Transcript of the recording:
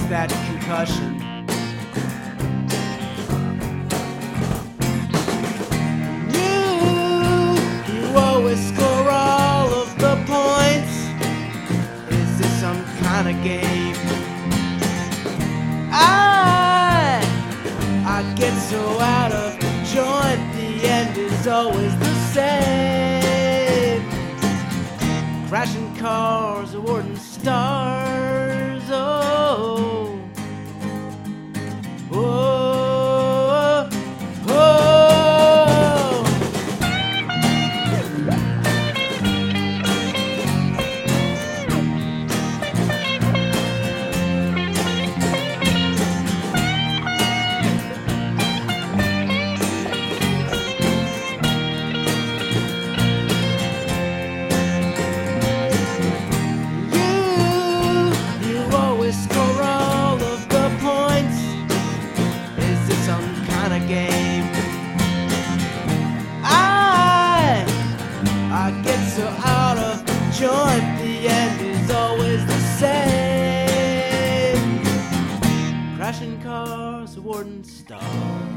that concussion. You always score all of the points. Is this some kind of game? I get so out of joint, the end is always the same. Crashing cars, awarding stars, oh, oh, oh. Score all of the points. Is this some kind of game? I get so out of joint, the end is always the same. Crashing cars, awarding stars.